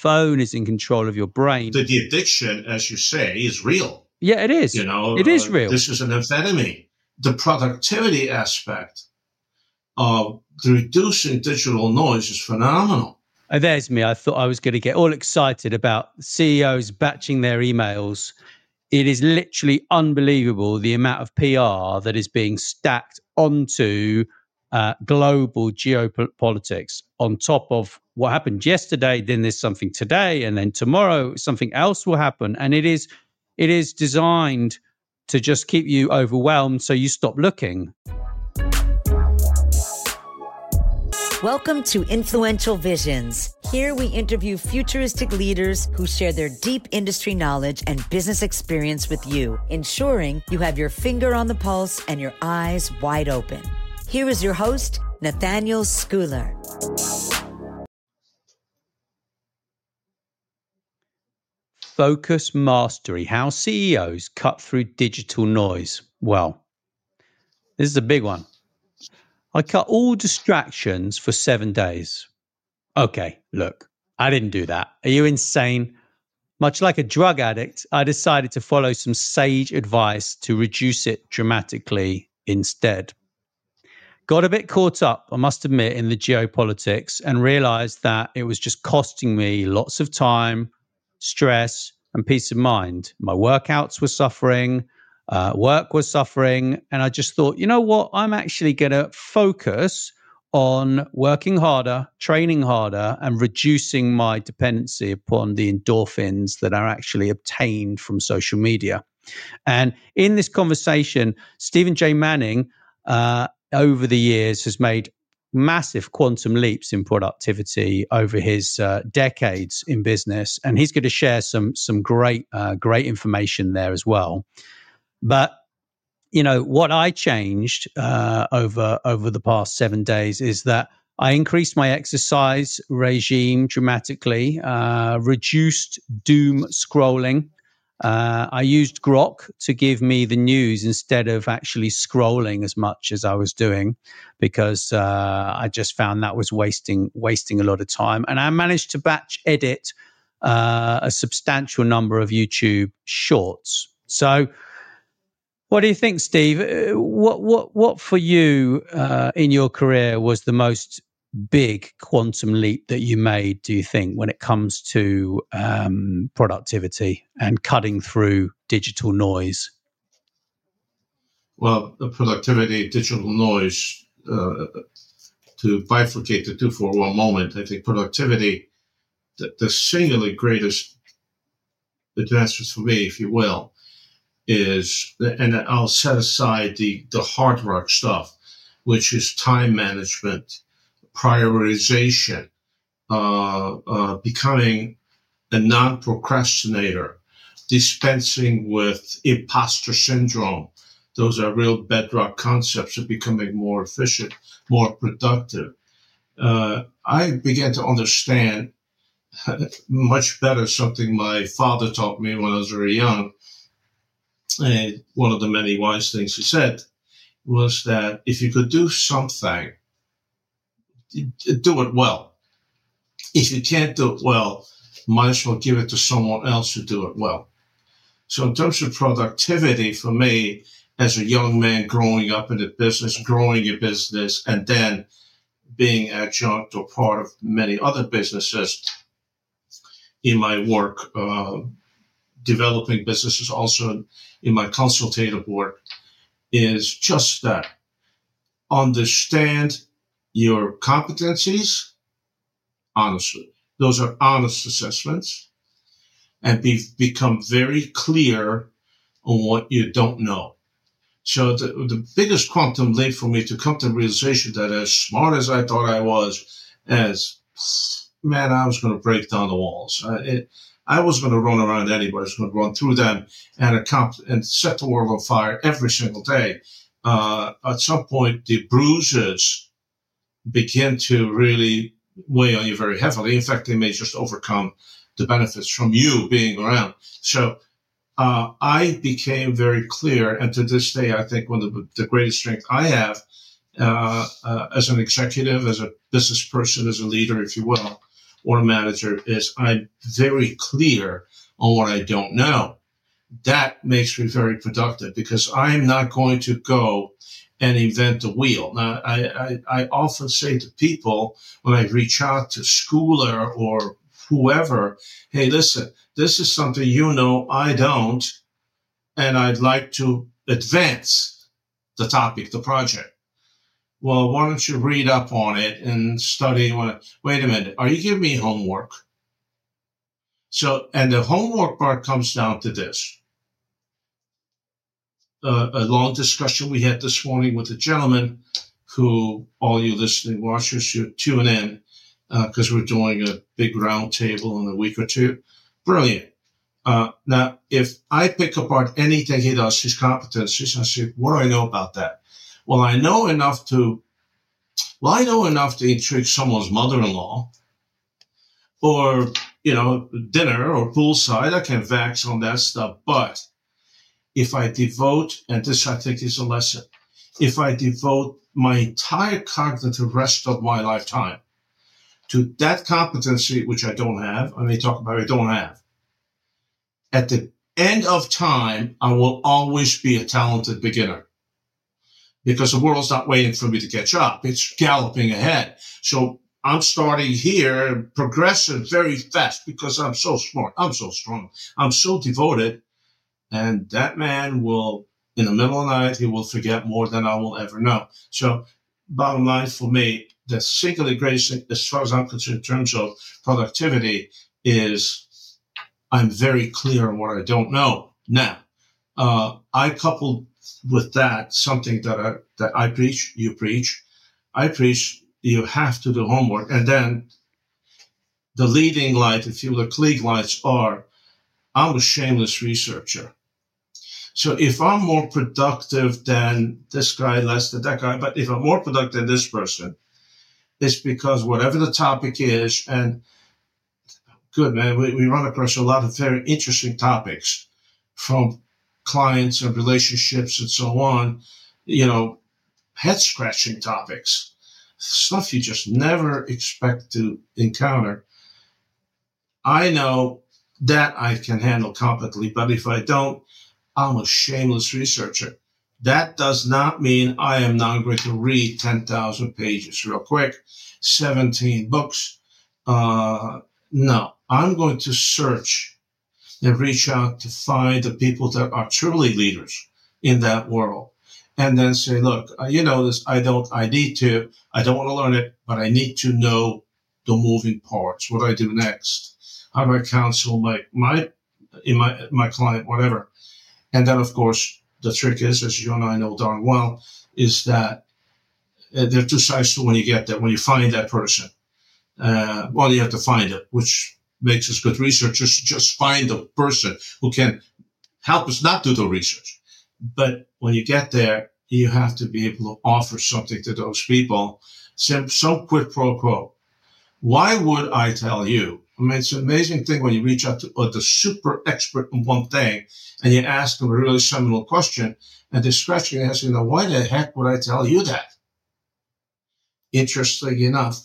phone is in control of your brain. The addiction, as you say, is real. Yeah, it is. It is real. This is an amphetamine. The productivity aspect of the reducing digital noise is phenomenal. There's me. I thought I was going to get all excited about CEOs batching their emails. It is literally unbelievable the amount of PR that is being stacked onto global geopolitics on top of what happened yesterday. Then there's something today, and then tomorrow something else will happen. And it is designed to just keep you overwhelmed so you stop looking. Welcome to Influential Visions. Here we interview futuristic leaders who share their deep industry knowledge and business experience with you, ensuring you have your finger on the pulse and your eyes wide open. Here is your host, Nathaniel Schooler. Focus mastery, how CEOs cut through digital noise. Well, this is a big one. I cut all distractions for 7 days. Okay, look, I didn't do that. Are you insane? Much like a drug addict, I decided to follow some sage advice to reduce it dramatically instead. Got a bit caught up, I must admit, in the geopolitics and realized that it was just costing me lots of time, stress, and peace of mind. My workouts were suffering. Work was suffering. And I just thought, you know what? I'm actually going to focus on working harder, training harder, and reducing my dependency upon the endorphins that are actually obtained from social media. And in this conversation, Stephen J. Manning, over the years, has made massive quantum leaps in productivity over his decades in business. And he's going to share some great information there as well. But, you know, what I changed over the past 7 days is that I increased my exercise regime dramatically, reduced doom scrolling. I used Grok to give me the news instead of actually scrolling as much as I was doing, because I just found that was wasting a lot of time. And I managed to batch edit a substantial number of YouTube shorts. So, what do you think, Steve? What for you in your career was the most big quantum leap that you made, do you think, when it comes to productivity and cutting through digital noise? Well, the productivity, digital noise, to bifurcate the two for one moment, I think productivity, the singularly greatest advancements for me, if you will, is, and I'll set aside the hard work stuff, which is time management, prioritization, becoming a non-procrastinator, dispensing with imposter syndrome. Those are real bedrock concepts of becoming more efficient, more productive. I began to understand much better something my father taught me when I was very young. And one of the many wise things he said was that if you could do something, do it well. If you can't do it well, might as well give it to someone else to do it well. So in terms of productivity, for me, as a young man growing up in the business, growing a business, and then being adjunct or part of many other businesses in my work, developing businesses also in my consultative work, is just that. Understand your competencies, honestly. Those are honest assessments. And become very clear on what you don't know. So the biggest quantum leap for me to come to the realization that as smart as I thought I was, I was going to break down the walls. I was going to run around anybody. I was going to run through them and set the world on fire every single day. At some point, the bruises begin to really weigh on you very heavily. In fact, they may just overcome the benefits from you being around. So I became very clear, and to this day, I think one of the greatest strength I have as an executive, as a business person, as a leader, if you will, or a manager is I'm very clear on what I don't know. That makes me very productive because I'm not going to go and invent the wheel. Now, I often say to people when I reach out to schooler or whoever, hey, listen, this is something I don't, and I'd like to advance the topic, the project. Well, why don't you read up on it and study on it? Wait a minute, are you giving me homework? So, and the homework part comes down to this. A long discussion we had this morning with a gentleman who, all you listening watchers should tune in because we're doing a big round table in a week or two. Brilliant. Now, if I pick apart anything he does, his competencies, I say, what do I know about that? Well, I know enough to intrigue someone's mother-in-law or, dinner or poolside. I can vax on that stuff. But if I devote, and this I think is a lesson, if I devote my entire cognitive rest of my lifetime to that competency, which I don't have, I may talk about I don't have, at the end of time, I will always be a talented beginner because the world's not waiting for me to catch up. It's galloping ahead. So I'm starting here, progressing very fast because I'm so smart. I'm so strong. I'm so devoted. And that man will, in the middle of the night, he will forget more than I will ever know. So bottom line for me, the single greatest thing, as far as I'm concerned, in terms of productivity, is I'm very clear on what I don't know. Now, I coupled with that something that I preach, you preach. I preach you have to do homework. And then the leading light, if you will, the Klieg lights are, I'm a shameless researcher. So if I'm more productive than this guy, less than that guy, but if I'm more productive than this person, it's because whatever the topic is, and good, man, we run across a lot of very interesting topics from clients and relationships and so on, head-scratching topics, stuff you just never expect to encounter. I know that I can handle competently, but if I don't, I'm a shameless researcher. That does not mean I am not going to read 10,000 pages real quick, 17 books. No, I'm going to search and reach out to find the people that are truly leaders in that world. And then say, look, this, I don't want to learn it, but I need to know the moving parts. What do I do next? How do I counsel my client, whatever? And then, of course, the trick is, as you and I know darn well, is that there are two sides to when you get there, when you find that person. You have to find it, which makes us good researchers. Just find the person who can help us not do the research. But when you get there, you have to be able to offer something to those people, some quid pro quo. Why would I tell you? I mean, it's an amazing thing when you reach out to the super expert in one thing and you ask them a really seminal question and they're scratching their head saying, why the heck would I tell you that? Interesting enough,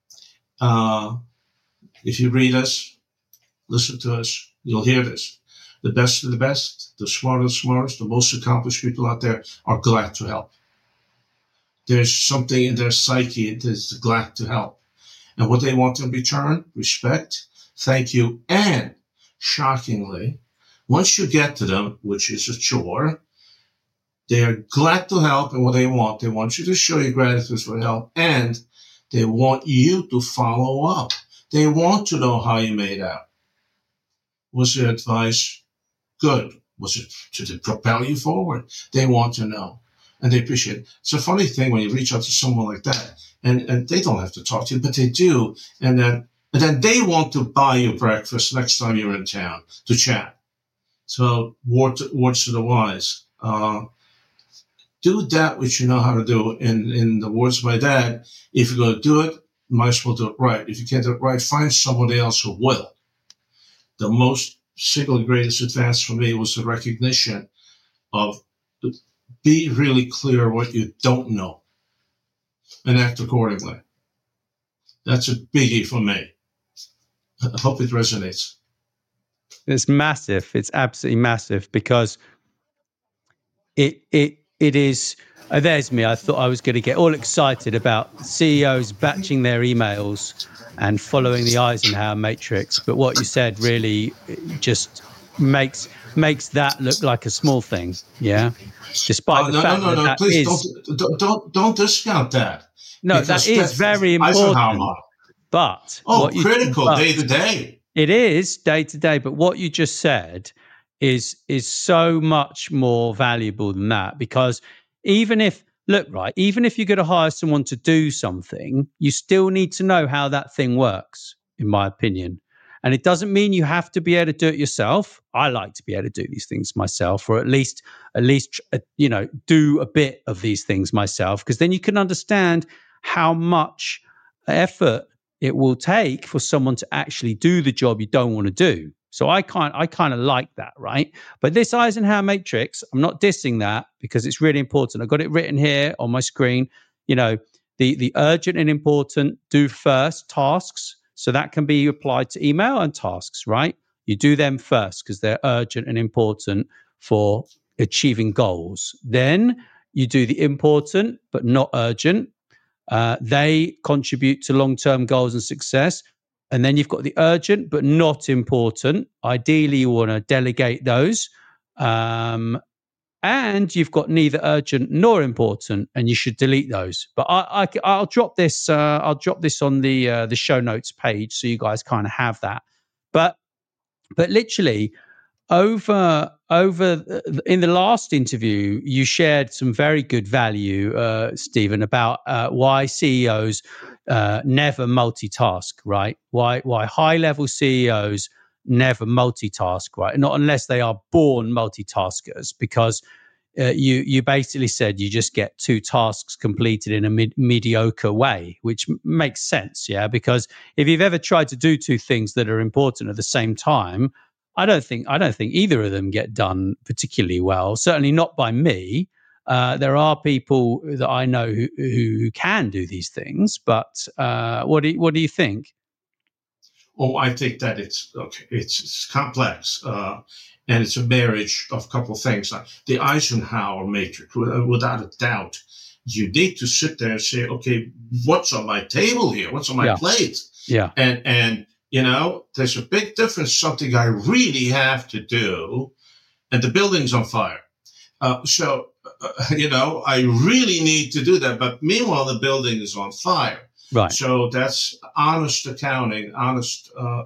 if you read us, listen to us, you'll hear this. The best of the best, the smartest, the most accomplished people out there are glad to help. There's something in their psyche that's glad to help. And what they want in return, respect, thank you, and shockingly, once you get to them, which is a chore, they are glad to help. And what they want you to show your gratitude for help, and they want you to follow up. They want to know how you made out. Was your advice good? Did it propel you forward? They want to know, and they appreciate it. It's a funny thing when you reach out to someone like that, and they don't have to talk to you, but they do, and then they want to buy you breakfast next time you're in town to chat. So words to the wise. Do that which you know how to do. In the words of my dad, if you're going to do it, you might as well do it right. If you can't do it right, find somebody else who will. The most single greatest advance for me was the recognition of be really clear what you don't know and act accordingly. That's a biggie for me. I hope it resonates. It's massive. It's absolutely massive because it is. There's me. I thought I was going to get all excited about CEOs batching their emails and following the Eisenhower matrix, but what you said really just makes that look like a small thing. Yeah, despite the fact that please don't discount that. No, that is very important. But critical day to day. It is day to day, but what you just said is so much more valuable than that, because even if you're going to hire someone to do something, you still need to know how that thing works, in my opinion. And it doesn't mean you have to be able to do it yourself. I like to be able to do these things myself, or at least do a bit of these things myself, because then you can understand how much effort it will take for someone to actually do the job you don't want to do. So I kind of like that, right? But this Eisenhower matrix, I'm not dissing that because it's really important. I've got it written here on my screen. The urgent and important do first tasks. So that can be applied to email and tasks, right? You do them first because they're urgent and important for achieving goals. Then you do the important but not urgent. They contribute to long-term goals and success. And then you've got the urgent but not important. Ideally, you want to delegate those. And you've got neither urgent nor important, and you should delete those. But I'll drop this. I'll drop this on the show notes page so you guys kind of have that. But literally, over in the last interview, you shared some very good value, Stephen, about why CEOs never multitask, right? Why high-level CEOs never multitask, right? Not unless they are born multitaskers, because you basically said you just get two tasks completed in a mediocre way, which makes sense, yeah? Because if you've ever tried to do two things that are important at the same time, I don't think either of them get done particularly well. Certainly not by me. There are people that I know who can do these things, but what do you think? Oh, I think that it's okay. It's complex, and it's a marriage of a couple of things. The Eisenhower matrix, without a doubt, you need to sit there and say, okay, what's on my table here? What's on my plate? Yeah, and there's a big difference. Something I really have to do, and the building's on fire. So I really need to do that. But meanwhile, the building is on fire. Right. So that's honest accounting, honest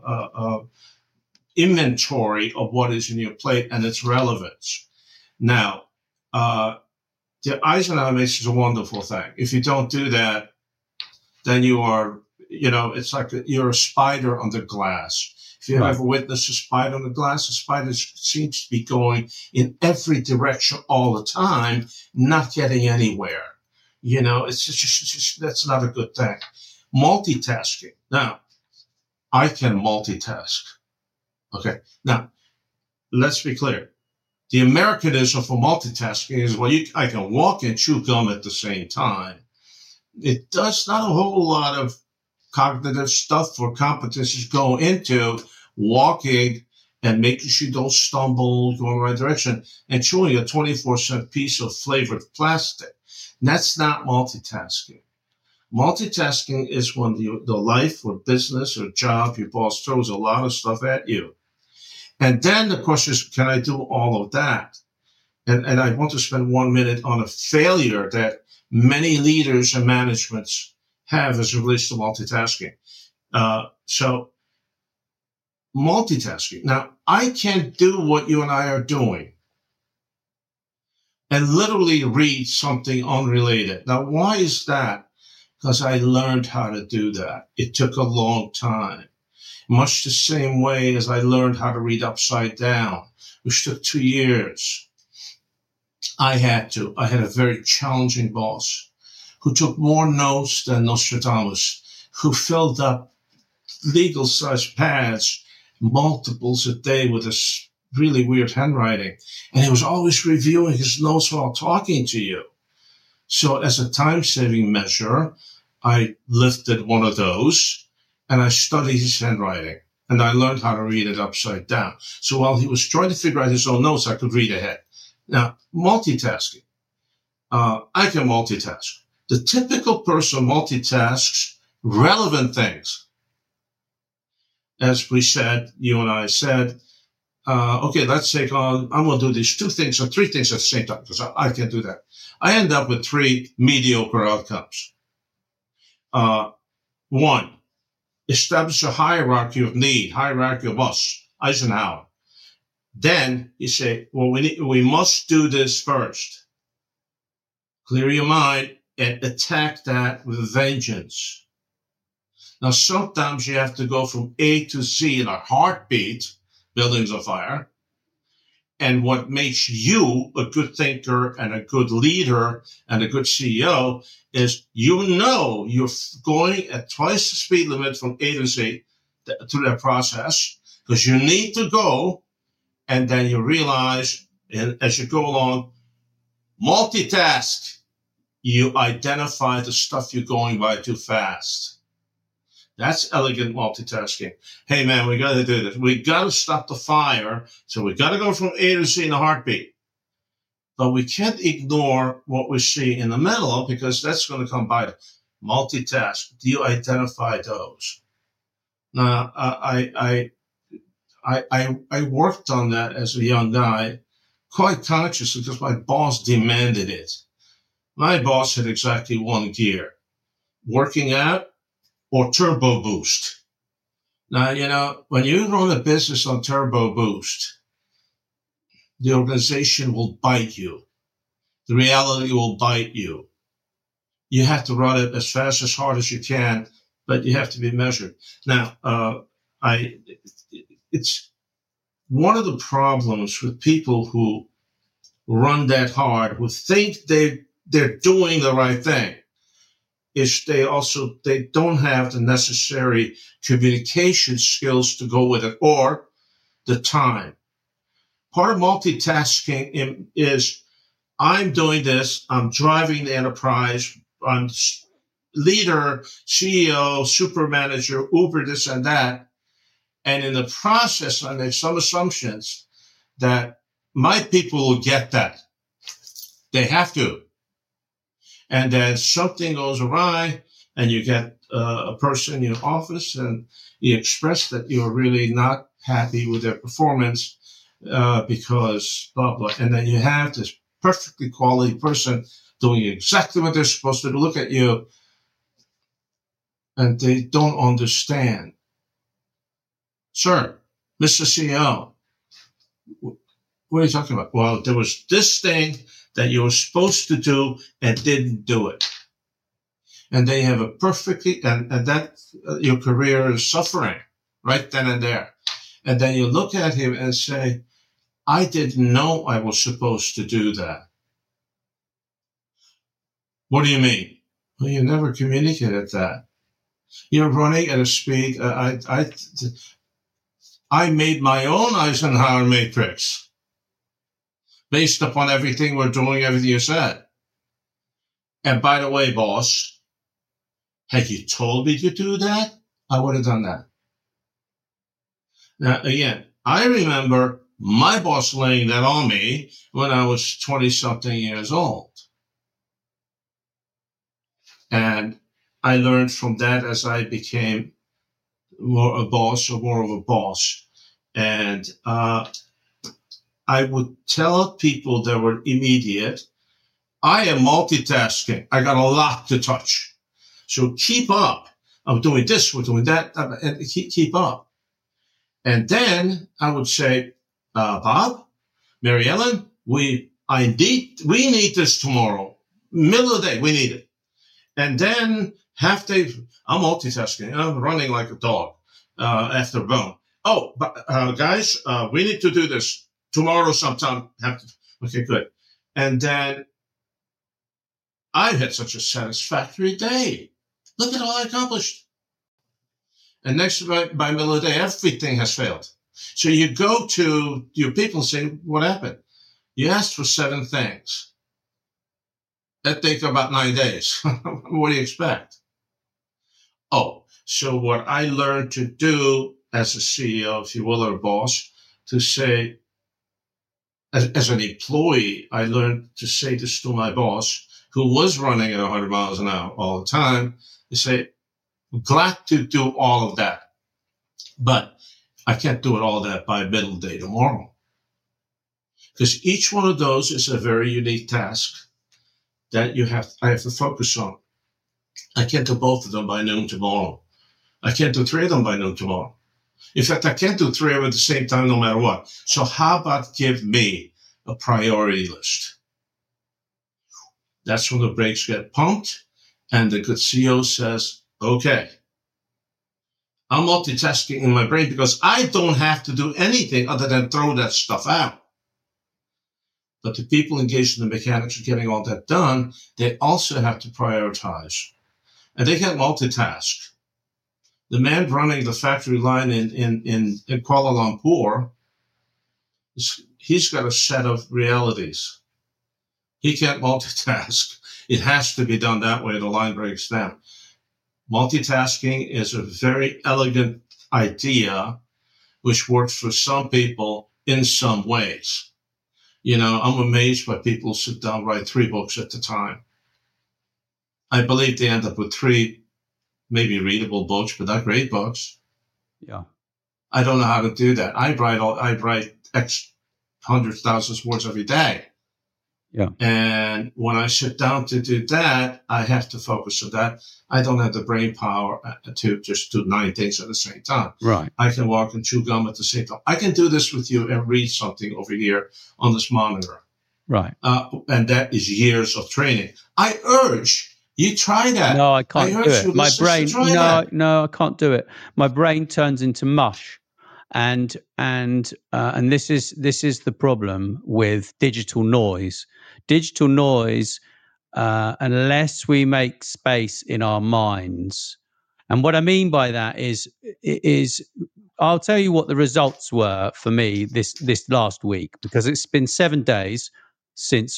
inventory of what is in your plate and its relevance. Now, the Eisenhower matrix is a wonderful thing. If you don't do that, then you are, it's like you're a spider on the glass. If you ever witness a spider on the glass, the spider seems to be going in every direction all the time, not getting anywhere. It's just that's not a good thing. Multitasking. Now, I can multitask. Okay. Now, let's be clear. The Americanism for multitasking is, I can walk and chew gum at the same time. It does not a whole lot of cognitive stuff or competencies go into walking and making sure you don't stumble, go in the right direction, and chewing a 24-cent piece of flavored plastic. That's not multitasking. Multitasking is when the life or business or job, your boss throws a lot of stuff at you. And then the question is, can I do all of that? And I want to spend 1 minute on a failure that many leaders and managements have as it relates to multitasking. So multitasking. Now, I can't do what you and I are doing and literally read something unrelated. Now, why is that? Because I learned how to do that. It took a long time. Much the same way as I learned how to read upside down, which took 2 years. I had a very challenging boss who took more notes than Nostradamus, who filled up legal-sized pads, multiples a day with this really weird handwriting. And he was always reviewing his notes while talking to you. So as a time-saving measure, I lifted one of those and I studied his handwriting. And I learned how to read it upside down. So while he was trying to figure out his own notes, I could read ahead. Now, multitasking. I can multitask. The typical person multitasks relevant things. As we said, you and I said, okay, let's take on, I'm going to do these 2 things or 3 things at the same time, because I can't do that. I end up with 3 mediocre outcomes. 1, establish a hierarchy of need, hierarchy of us, Eisenhower. Then you say, well, we must do this first. Clear your mind and attack that with vengeance. Now, sometimes you have to go from A to Z in a heartbeat, buildings of fire. And what makes you a good thinker and a good leader and a good CEO is you're going at twice the speed limit from A to Z through that process, because you need to go, and then you realize, and as you go along, multitask. You identify the stuff you're going by too fast. That's elegant multitasking. Hey, man, we got to do this. We got to stop the fire. So we got to go from A to Z in a heartbeat. But we can't ignore what we see in the middle, because that's going to come by. Multitask. Do you identify those? Now, I worked on that as a young guy, quite consciously, because my boss demanded it. My boss had exactly 1 gear, working out or turbo boost. Now, when you run a business on turbo boost, the organization will bite you. The reality will bite you. You have to run it as fast, as hard as you can, but you have to be measured. Now, it's one of the problems with people who run that hard, who think they're doing the right thing, is they don't have the necessary communication skills to go with it, or the time. Part of multitasking is, I'm doing this, I'm driving the enterprise, I'm leader, CEO, super manager, Uber, this and that. And in the process, I make some assumptions that my people will get that. They have to. And then something goes awry, and you get a person in your office, and you express that you're really not happy with their performance because blah, blah. And then you have this perfectly quality person doing exactly what they're supposed to do, look at you, and they don't understand. Sir, Mr. CEO, what are you talking about? Well, there was this thing that you were supposed to do and didn't do it. And they have a perfectly, and that your career is suffering right then and there. And then you look at him and say, I didn't know I was supposed to do that. What do you mean? Well, you never communicated that. You're running at a speed. I made my own Eisenhower matrix based upon everything we're doing, everything you said. And by the way, boss, had you told me to do that, I would have done that. Now, again, I remember my boss laying that on me when I was 20-something years old. And I learned from that as I became more of a boss. And I would tell people that were immediate, I am multitasking. I got a lot to touch. So keep up. I'm doing this, we're doing that, and keep up. And then I would say, Bob, Mary Ellen, we need this tomorrow. Middle of the day, we need it. And then half day, I'm multitasking. I'm running like a dog after a bone. Oh, but guys, we need to do this tomorrow sometime. Okay, good. And then I had such a satisfactory day. Look at all I accomplished. And next, by middle of the day, everything has failed. So you go to your people and say, what happened? You asked for 7 things. That takes about 9 days. What do you expect? Oh, so what I learned to do as a CEO, if you will, or a boss, to say, as an employee, I learned to say this to my boss, who was running at 100 miles an hour all the time, to say, I'm glad to do all of that, but I can't do it all that by middle day tomorrow. Because each one of those is a very unique task that I have to focus on. I can't do both of them by noon tomorrow. I can't do 3 of them by noon tomorrow. In fact, I can't do 3 of them at the same time no matter what. So how about give me a priority list? That's when the brakes get pumped and the good CEO says, okay, I'm multitasking in my brain because I don't have to do anything other than throw that stuff out. But the people engaged in the mechanics of getting all that done, they also have to prioritize. And they can't multitask. The man running the factory line in Kuala Lumpur, he's got a set of realities. He can't multitask. It has to be done that way. The line breaks down. Multitasking is a very elegant idea, which works for some people in some ways. You know, I'm amazed by people who sit down, write 3 books at a time. I believe they end up with 3 maybe readable books, but not great books. Yeah. I don't know how to do that. I write X hundreds, thousands of words every day. Yeah. And when I sit down to do that, I have to focus on that. I don't have the brain power to just do 9 things at the same time. Right. I can walk and chew gum at the same time. I can do this with you and read something over here on this monitor. Right. And that is years of training. I urge you try that. No, I can't do it. My brain, no, I can't do it. My brain turns into mush. And this is the problem with digital noise. Digital noise, unless we make space in our minds, and what I mean by that is I'll tell you what the results were for me this last week, because it's been 7 days since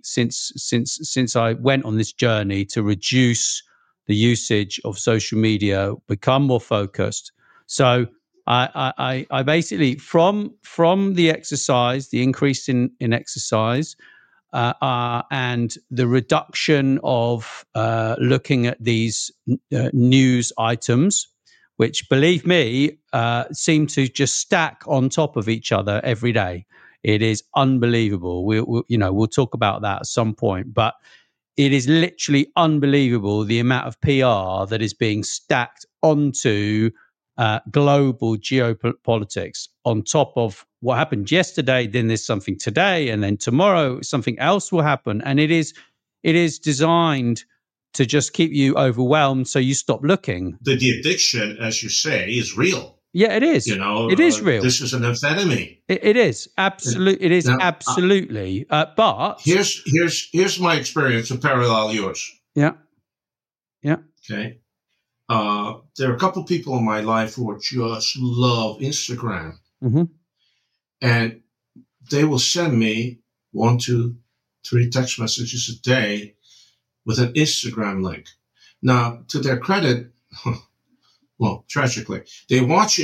I went on this journey to reduce the usage of social media, become more focused. So I basically from the exercise, the increase in exercise, and the reduction of looking at these news items, which, believe me, seem to just stack on top of each other every day. It is unbelievable. We'll talk about that at some point, but it is literally unbelievable the amount of PR that is being stacked onto global geopolitics on top of what happened yesterday. Then there's something today, and then tomorrow something else will happen, and it is designed to just keep you overwhelmed, so you stop looking. The addiction, as you say, is real. Yeah, it is. It is real. This is an amphetamine. It is absolutely. It is now, absolutely. But here's my experience to parallel yours. Yeah. Okay. There are a couple people in my life who just love Instagram, and they will send me 1, 2, 3 text messages a day with an Instagram link. Now, to their credit, well, tragically, they watch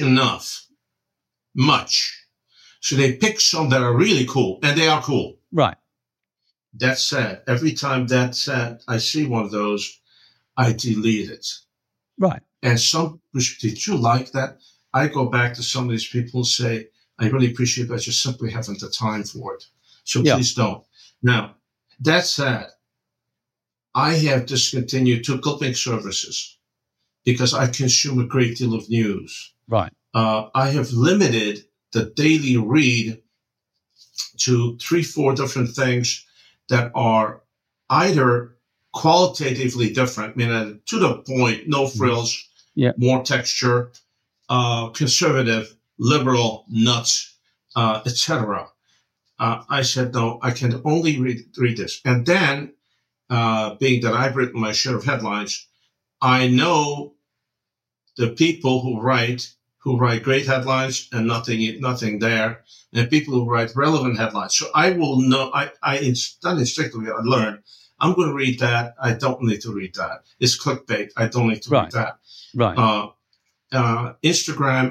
much, so they pick some that are really cool, and they are cool. Right. That said, every time I see one of those, I delete it. Right. And did you like that? I go back to some of these people and say, I really appreciate it, but I just simply haven't the time for it. So please don't. Now, that said, I have discontinued 2 clipping services because I consume a great deal of news. Right. I have limited the daily read to 3-4 different things that are either qualitatively different, meaning to the point, no frills, more texture, conservative, liberal, nuts, etc. I said, no, I can only read this. And then, being that I've written my share of headlines, I know the people who write great headlines and nothing there, and people who write relevant headlines. So I will know, instinctively I learned, I'm going to read that. I don't need to read that. It's clickbait. I don't need to read that. Right. Instagram,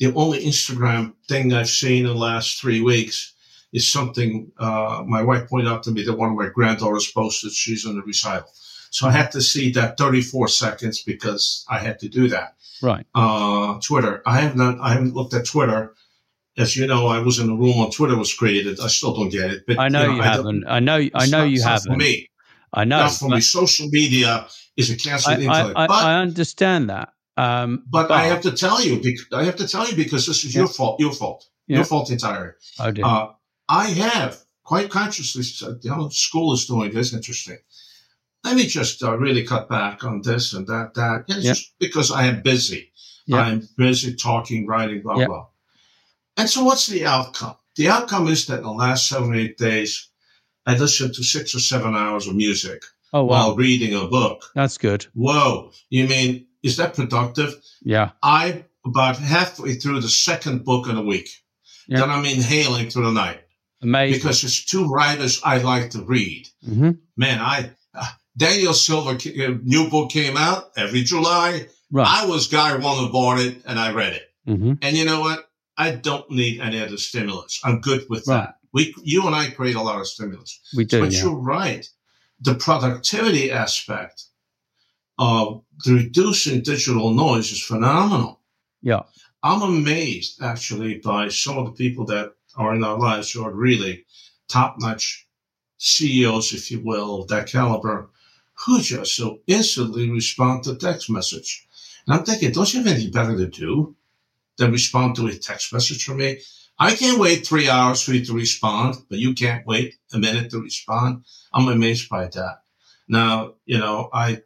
The only Instagram thing I've seen in the last 3 weeks is something my wife pointed out to me that one of my granddaughters posted. She's in the recital. So I had to see that 34 seconds because I had to do that. Right. Twitter. I haven't looked at Twitter. As you know, I was in the room when Twitter was created. I still don't get it. But I know you haven't. I know you haven't. For me. I know. Not for me. Social media is a cancer intellect. I understand that. But I have to tell you because this is your fault. Your fault. Yeah. Your fault entirely. Oh, dear. I have quite consciously said, school is doing this. Interesting. Let me just really cut back on this and that. It's just because I am busy. Yeah. I'm busy talking, writing, blah, blah. And so what's the outcome? The outcome is that in the last 7 or 8 days, I listened to 6 or 7 hours of music while reading a book. That's good. Whoa. You mean, is that productive? Yeah. I'm about halfway through the second book in a week. Yeah. Then I'm inhaling through the night. Amazing. Because there's 2 writers I like to read. Mm-hmm. Man, Daniel Silva, new book came out every July. Right. I was guy one who bought it and I read it. Mm-hmm. And you know what? I don't need any other stimulus. I'm good with that. You and I create a lot of stimulus. We do. But you're right. The productivity aspect of the reducing digital noise is phenomenal. Yeah. I'm amazed actually by some of the people that are in our lives who are really top-notch CEOs, if you will, of that caliber, who just so instantly respond to text message. And I'm thinking, don't you have anything better to do than respond to a text message from me? I can't wait 3 hours for you to respond, but you can't wait a minute to respond. I'm amazed by that. Now, I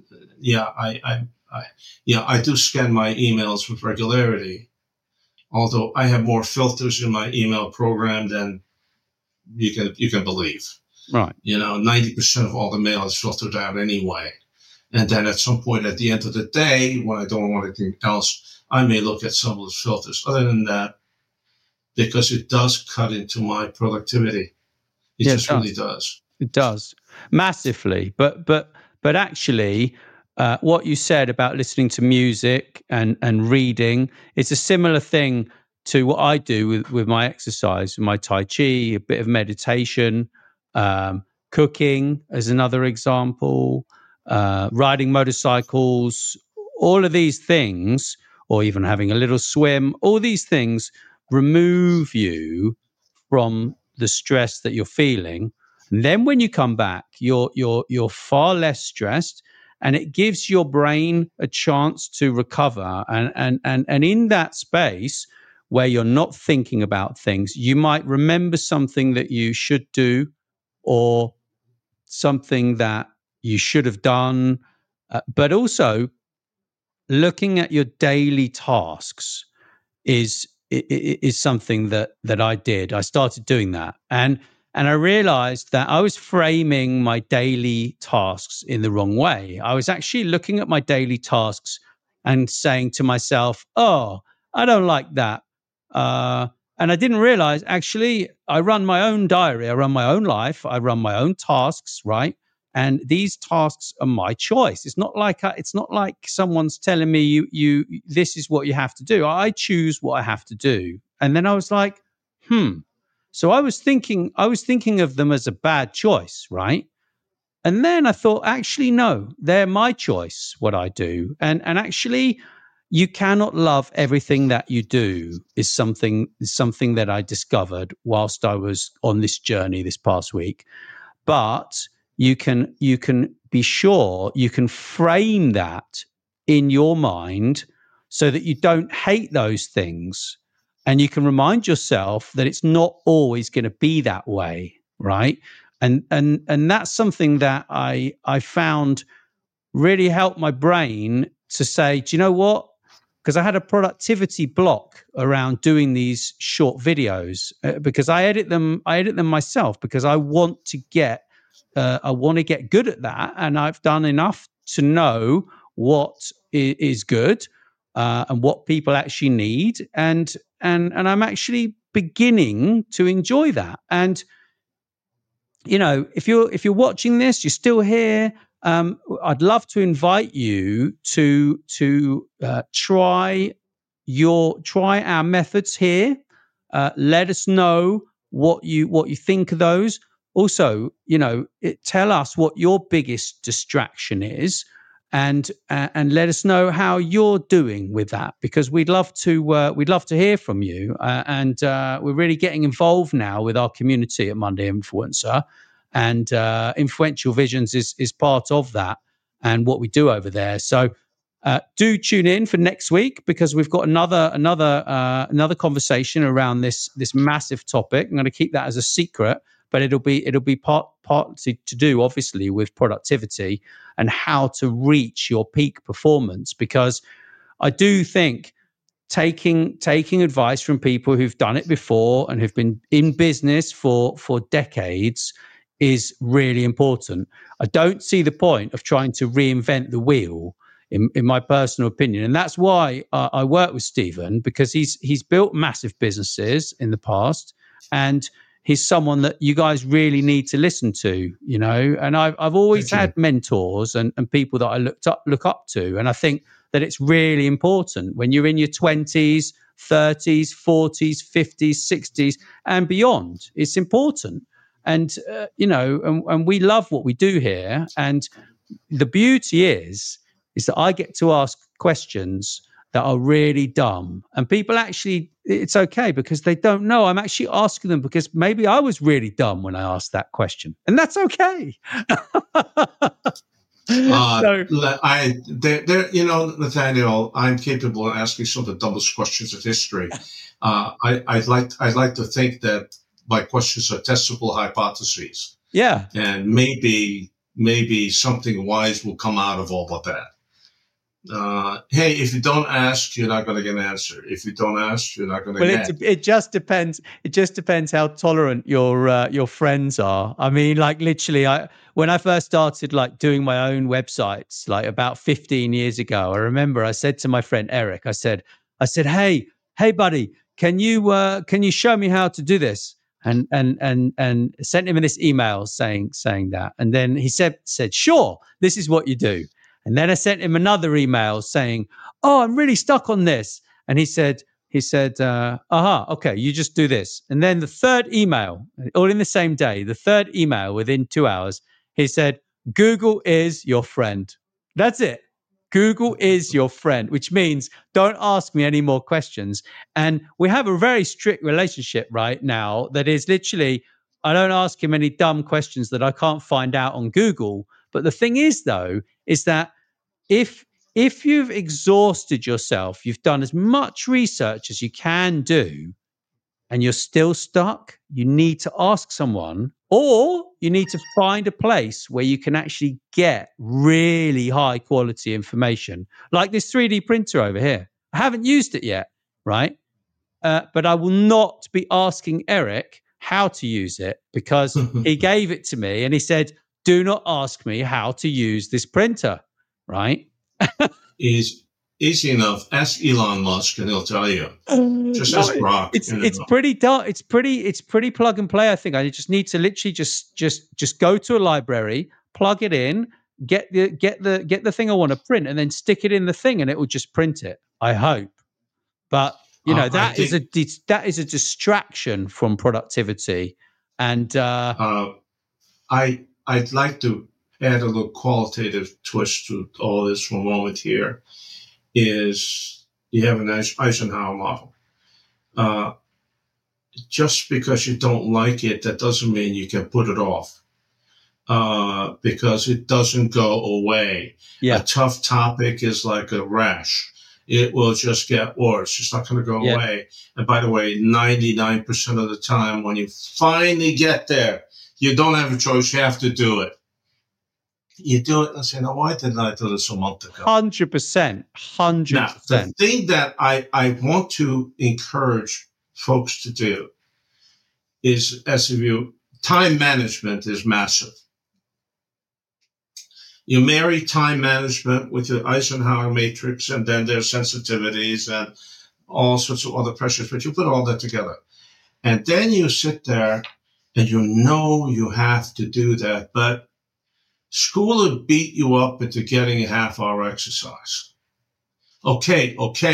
do scan my emails with regularity, although I have more filters in my email program than you can believe. Right. 90% of all the mail is filtered out anyway. And then at some point at the end of the day, when I don't want anything else, I may look at some of those filters. Other than that, because it does cut into my productivity. It really does. It does massively. But actually, what you said about listening to music and reading, it's a similar thing to what I do with my exercise, my Tai Chi, a bit of meditation, cooking as another example, riding motorcycles, all of these things, or even having a little swim, all these things remove you from the stress that you're feeling. And then when you come back, you're far less stressed, and it gives your brain a chance to recover. And in that space where you're not thinking about things, you might remember something that you should do or something that you should have done. But also looking at your daily tasks is something that I did. I started doing that. And I realized that I was framing my daily tasks in the wrong way. I was actually looking at my daily tasks and saying to myself, oh, I don't like that. And I didn't realize, actually, I run my own diary. I run my own life. I run my own tasks, right? And these tasks are my choice. It's not like someone's telling me you this is what you have to do. I choose what I have to do. And then I was like, So I was thinking of them as a bad choice, right? And then I thought, actually, no, they're my choice, what I do. And actually, you cannot love everything that you do is something that I discovered whilst I was on this journey this past week. But you can be sure you can frame that in your mind so that you don't hate those things. And you can remind yourself that it's not always going to be that way, right? And that's something that I found really helped my brain to say, do you know what? Because I had a productivity block around doing these short videos because I edit them myself because I want to get good at that, and I've done enough to know what is good and what people actually need, and I'm actually beginning to enjoy that. And if you're watching this, you're still here. I'd love to invite you to try try our methods here. Let us know what you think of those. Also, tell us what your biggest distraction is, and let us know how you're doing with that, because we'd love to hear from you. And we're really getting involved now with our community at Monday Influencer, and Influential Visions is part of that and what we do over there. So do tune in for next week, because we've got another conversation around this massive topic. I'm going to keep that as a secret, but it'll be partly to do, obviously, with productivity and how to reach your peak performance. Because I do think taking advice from people who've done it before and who've been in business for decades is really important. I don't see the point of trying to reinvent the wheel, in my personal opinion. And that's why I work with Stephen, because he's built massive businesses in the past, and he's someone that you guys really need to listen to, and I've always had mentors and people that I look up to. And I think that it's really important when you're in your 20s, 30s, 40s, 50s, 60s and beyond. It's important. And, and we love what we do here. And the beauty is that I get to ask questions that are really dumb. And people actually, it's okay, because they don't know. I'm actually asking them because maybe I was really dumb when I asked that question. And that's okay. Nathaniel, I'm capable of asking some of the dumbest questions of history. I'd like to think that my questions are testable hypotheses. Yeah. And maybe something wise will come out of all of that. Hey, if you don't ask, you're not going to get an answer. If you don't ask, you're not going to get. Well, it just depends. It just depends how tolerant your friends are. I mean, like literally, when I first started like doing my own websites, like about 15 years ago, I remember I said to my friend Eric, I said, hey buddy, can you show me how to do this? And sent him this email saying that, and then he said, sure, this is what you do. And then I sent him another email saying, oh, I'm really stuck on this. And he said, okay, you just do this. And then the third email, all in the same day, the third email within 2 hours, he said, Google is your friend. That's it. Google is your friend, which means don't ask me any more questions. And we have a very strict relationship right now that is literally, I don't ask him any dumb questions that I can't find out on Google. But the thing is, though, is that if you've exhausted yourself, you've done as much research as you can do, and you're still stuck, you need to ask someone, or you need to find a place where you can actually get really high quality information, like this 3D printer over here. I haven't used it yet, right? But I will not be asking Eric how to use it, because he gave it to me and he said, do not ask me how to use this printer. Right? Is easy enough. Ask Elon Musk and he'll tell you. Just ask Brock. It's pretty dark. It's pretty plug and play. I think I just need to literally just go to a library, plug it in, get the thing I want to print, and then stick it in the thing, and it will just print it. I hope. But that is a distraction from productivity, and I'd like to add a little qualitative twist to all this for a moment here. Is you have an Eisenhower model. Just because you don't like it, that doesn't mean you can put it off. Because it doesn't go away. Yeah. A tough topic is like a rash. It will just get worse. It's not going to go away. And by the way, 99% of the time, when you finally get there, you don't have a choice. You have to do it. You do it and say, no, why didn't I do this a month ago? 100%. Now, the thing that I want to encourage folks to do is, time management is massive. You marry time management with your Eisenhower matrix, and then there's sensitivities and all sorts of other pressures, but you put all that together. And then you sit there and you have to do that, but school will beat you up into getting a half-hour exercise. Okay.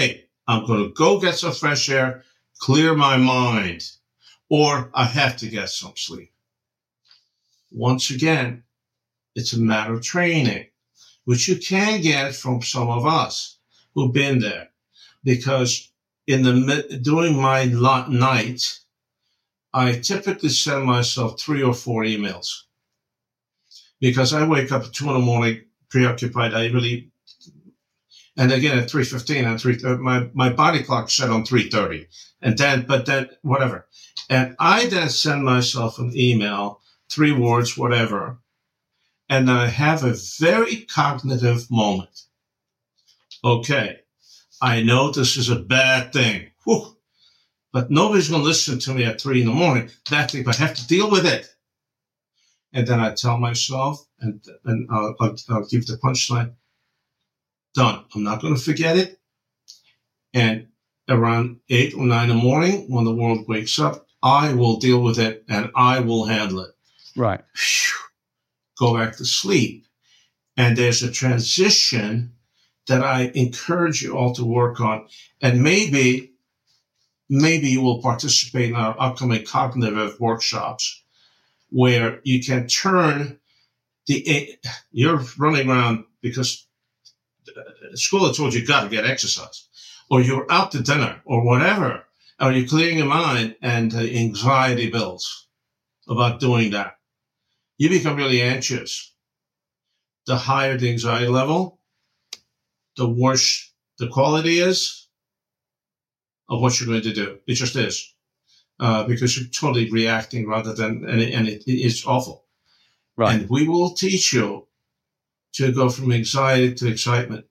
I'm going to go get some fresh air, clear my mind, or I have to get some sleep. Once again, it's a matter of training, which you can get from some of us who've been there. Because during my night, I typically send myself 3 or 4 emails. Because I wake up at 2 a.m, preoccupied. And again at 3:15 and my body clock set on 3:30, but then whatever. And I then send myself an email, 3 words, whatever, and I have a very cognitive moment. Okay, I know this is a bad thing, but nobody's going to listen to me at 3 a.m. That thing, but I have to deal with it. And then I tell myself, and I'll give the punchline, done. I'm not going to forget it. And around 8 or 9 in the morning, when the world wakes up, I will deal with it and I will handle it. Right. Go back to sleep. And there's a transition that I encourage you all to work on. And maybe you will participate in our upcoming cognitive workshops where you can turn you're running around because school had told you got to get exercise, or you're out to dinner or whatever, or you're clearing your mind and anxiety builds about doing that. You become really anxious. The higher the anxiety level, the worse the quality is of what you're going to do. It just is. Because you're totally reacting rather than, and it's awful. Right. And we will teach you to go from anxiety to excitement.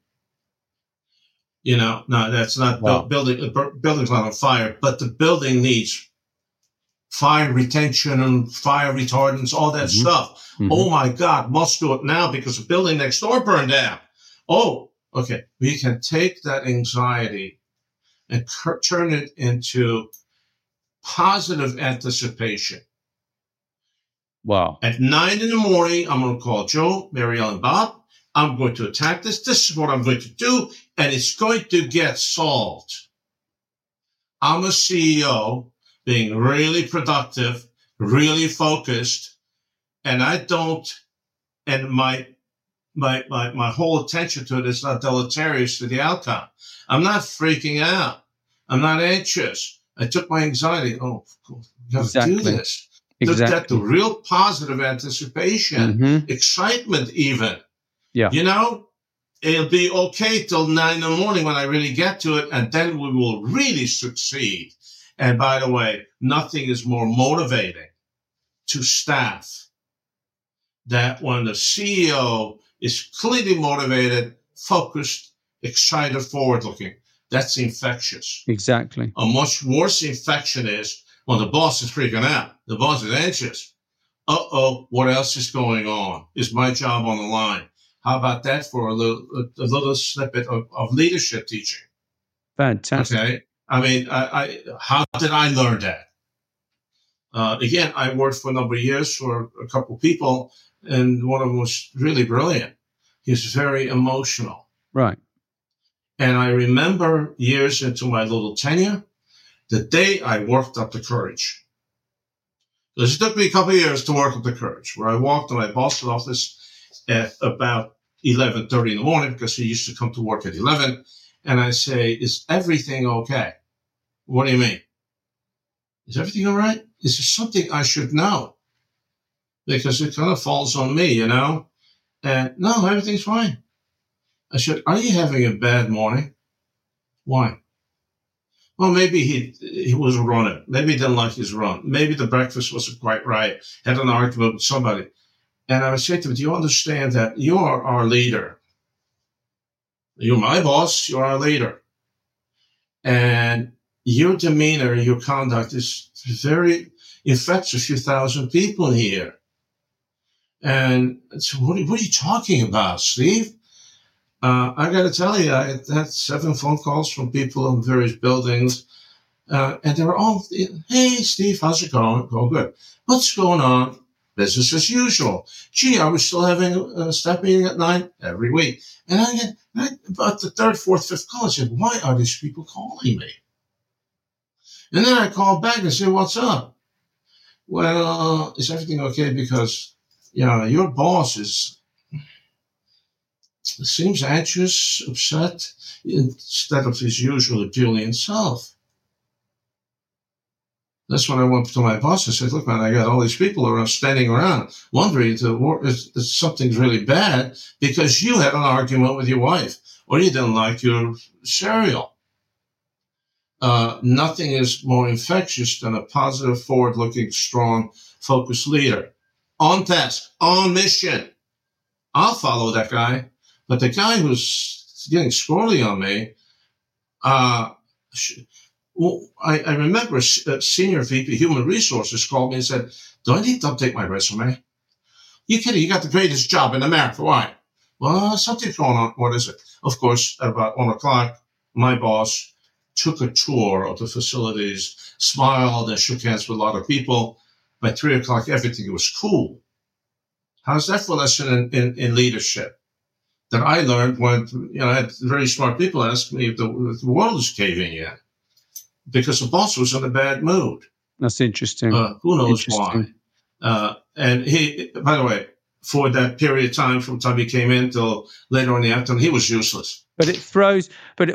No, that's not building's not on fire, but the building needs fire retention and fire retardants, all that stuff. Mm-hmm. Oh my God, must do it now because the building next door burned down. Oh, okay. We can take that anxiety and turn it into positive anticipation. Wow. At 9 in the morning, I'm going to call Joe, Mary Ellen, Bob. I'm going to attack this. This is what I'm going to do, and it's going to get solved. I'm a CEO being really productive, really focused, and my whole attention to it is not deleterious to the outcome. I'm not freaking out. I'm not anxious. I took my anxiety. Oh, cool. You have to do this. Exactly. Get the real positive anticipation, excitement even. Yeah. It'll be okay till 9 in the morning when I really get to it, and then we will really succeed. And by the way, nothing is more motivating to staff than when the CEO is clearly motivated, focused, excited, forward-looking. That's infectious. Exactly. A much worse infection is when the boss is freaking out. The boss is anxious. Uh-oh, what else is going on? Is my job on the line? How about that for a little snippet of leadership teaching? Fantastic. Okay. I mean, how did I learn that? Again, I worked for a number of years for a couple of people, and one of them was really brilliant. He was very emotional. Right. And I remember years into my little tenure, the day I worked up the courage. Because it took me a couple of years to work up the courage, where I walked to my boss's office at about 11:30 in the morning, because he used to come to work at 11. And I say, is everything okay? What do you mean? Is everything all right? Is there something I should know? Because it kind of falls on me, And no, everything's fine. I said, are you having a bad morning? Why? Well, maybe he was running. Maybe he didn't like his run. Maybe the breakfast wasn't quite right. Had an argument with somebody. And I would say to him, do you understand that you are our leader? You're my boss. You're our leader. And your demeanor, your conduct is affects a few thousand people here. And so what are you talking about, Steve? I got to tell you, I had 7 phone calls from people in various buildings, and they were all, hey, Steve, how's it going? Oh, good. What's going on? Business as usual. Gee, I was still having a staff meeting at 9 every week. And about the third, fourth, fifth call, I said, why are these people calling me? And then I called back and said, what's up? Well, is everything okay? Because, your boss seems anxious, upset, instead of his usual appealing self. That's when I went to my boss and said, look, man, I got all these people standing around wondering if something's really bad because you had an argument with your wife or you didn't like your cereal. Nothing is more infectious than a positive, forward-looking, strong, focused leader. On task, on mission. I'll follow that guy. But the guy who's getting squirrely on me, I remember a senior VP Human Resources called me and said, do I need to update my resume? You kidding? You got the greatest job in America. Why? Well, something's going on. What is it? Of course, at about 1 o'clock, my boss took a tour of the facilities, smiled and shook hands with a lot of people. By 3 o'clock, everything was cool. How's that for a lesson in leadership? That I learned when, I had very smart people ask me if the world is caving in because the boss was in a bad mood. That's interesting. Who knows why? And he, by the way, for that period of time, from the time he came in till later in the afternoon, he was useless. But it throws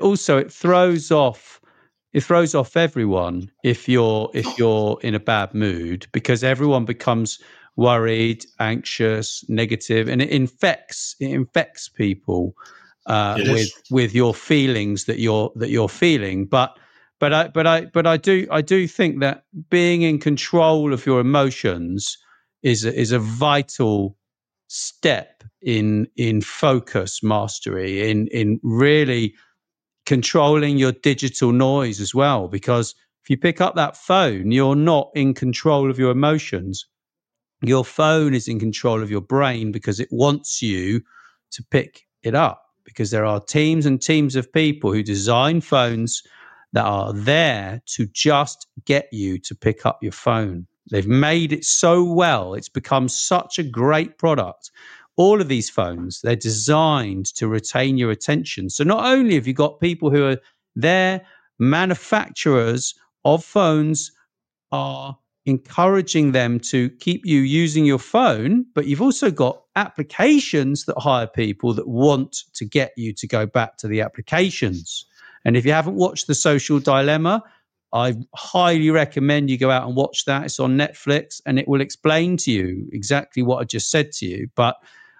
off everyone if you're in a bad mood, because everyone becomes worried, anxious, negative, and it infects people with your feelings that you're feeling. But I do think that being in control of your emotions is a vital step in focus mastery, in really controlling your digital noise as well. Because if you pick up that phone, you're not in control of your emotions. Your phone is in control of your brain because it wants you to pick it up, because there are teams and teams of people who design phones that are there to just get you to pick up your phone. They've made it so well. It's become such a great product. All of these phones, they're designed to retain your attention. So not only have you got people who are there, manufacturers of phones are encouraging them to keep you using your phone, but you've also got applications that hire people that want to get you to go back to the applications. And if you haven't watched The Social Dilemma, I highly recommend you go out and watch that. It's on Netflix, and it will explain to you exactly what I just said to you. But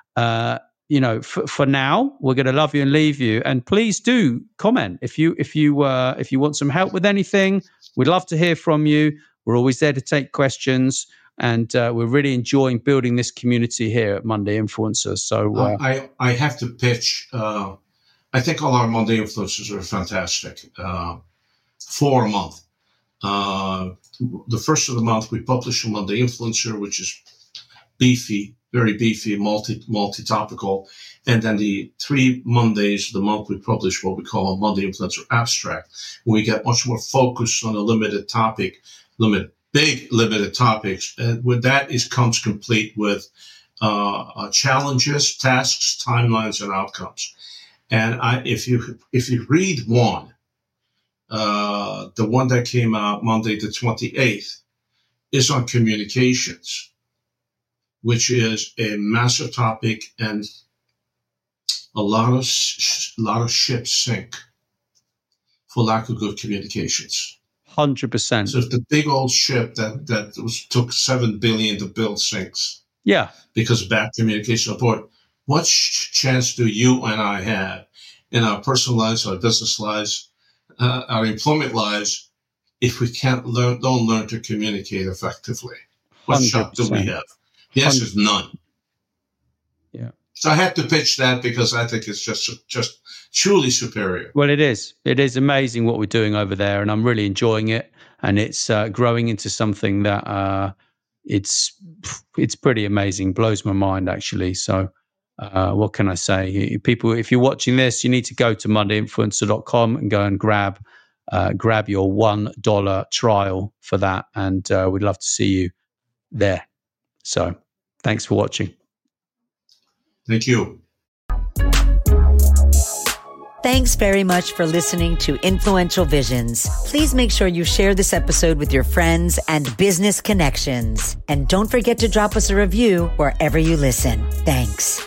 for now, we're going to love you and leave you. And please do comment if you want some help with anything. We'd love to hear from you. We're always there to take questions, and we're really enjoying building this community here at Monday Influencers. So I have to pitch. I think all our Monday Influencers are fantastic. For a month, the first of the month we publish a Monday Influencer, which is beefy, very beefy, multi-topical, and then the 3 Mondays of the month we publish what we call a Monday Influencer Abstract. We get much more focused on a limited topics, and with that comes complete with challenges, tasks, timelines, and outcomes. And if you read one, the one that came out Monday the 28th is on communications, which is a massive topic, and a lot of ships sink for lack of good communications. 100%. So if the big old ship that took $7 billion to build sinks, because of bad communication aboard, what chance do you and I have in our personal lives, our business lives, our employment lives, if we don't learn to communicate effectively? What 100%. shot do we have? The answer is none. Yeah. So I had to pitch that because I think it's just truly superior. Well, it is. It is amazing what we're doing over there, and I'm really enjoying it. And it's growing into something that it's pretty amazing. Blows my mind, actually. So what can I say? People, if you're watching this, you need to go to mondayinfluencer.com and go and grab your $1 trial for that. And we'd love to see you there. So Thanks for watching. Thank you. Thanks very much for listening to Influential Visions. Please make sure you share this episode with your friends and business connections. And don't forget to drop us a review wherever you listen. Thanks.